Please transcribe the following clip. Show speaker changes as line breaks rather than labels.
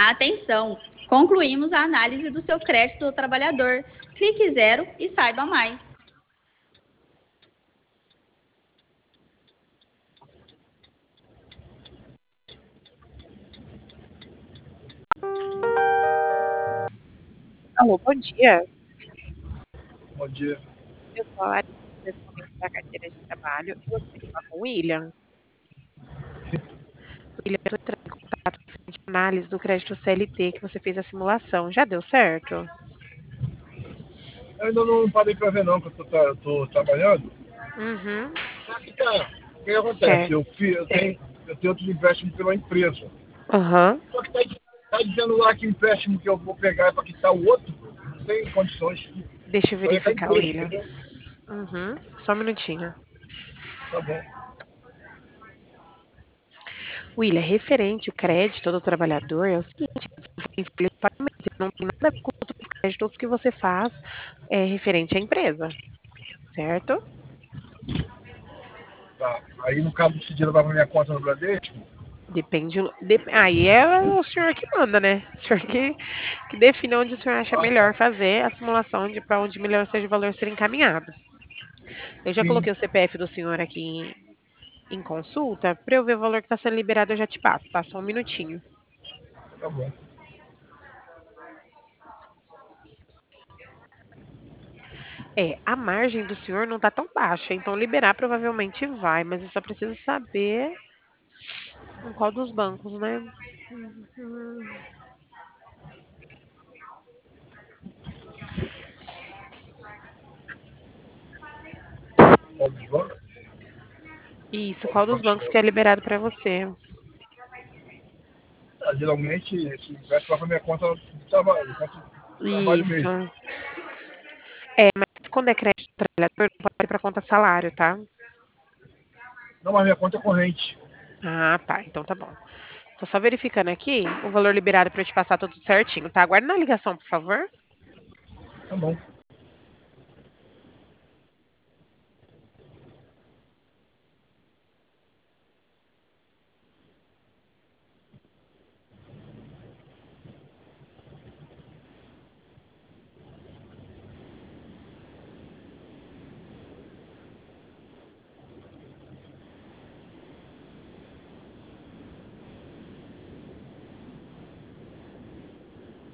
Atenção! Concluímos a análise do seu crédito do trabalhador. Clique 0 e saiba mais.
Alô, bom dia.
Bom dia.
Eu sou a Larissa, correspondente da carteira de trabalho. Eu gostaria de falar com o William. William, eu estou entrando em contato referente à análise do crédito CLT que você fez a simulação. Já deu certo?
Eu ainda não parei para ver não, que eu tô trabalhando.
Uhum.
Só que, cara, o que acontece?
Certo.
Eu tenho outros empréstimos pela empresa.
Aham.
Só que tá dizendo lá que o empréstimo que eu vou pegar é para quitar o outro. Não tem condições.
Deixa eu
Só ia estar
verificar,
empresa,
William.
entendeu?
Uhum. Só um minutinho.
Tá bom.
William, referente ao crédito do trabalhador, é o seguinte, você tem folha de pagamento, não tem nada a ver com outros créditos que você faz referente à empresa, certo?
Tá. Aí no caso desse dinheiro vai para minha conta no Bradesco.
Depende. Aí é o senhor que manda, né? O senhor que define onde o senhor acha
Ah,
melhor
tá.
fazer a simulação de para onde melhor seja o valor ser encaminhado. Eu já
Sim,
coloquei o CPF do senhor aqui em consulta. Para eu ver o valor que está sendo liberado, eu já te passo, tá? Só um minutinho.
tá bom.
A margem do senhor não está tão baixa, então liberar provavelmente vai, mas eu só preciso saber em qual dos bancos, né? Uhum.
Qual dos bancos?
Isso,
Qual
qual
dos
dos
bancos
bancos
é?
que é liberado para você?
Geralmente esse empréstimo vai para minha conta de trabalho, conta de trabalho mesmo.
Isso. Mas quando é crédito do trabalhador, não pode ir para conta salário, tá?
Não, mas minha conta é corrente.
Ah, tá. Então tá bom. Tô só verificando aqui o valor liberado para eu te passar tudo certinho, tá? Aguarda na ligação, por favor.
Tá bom.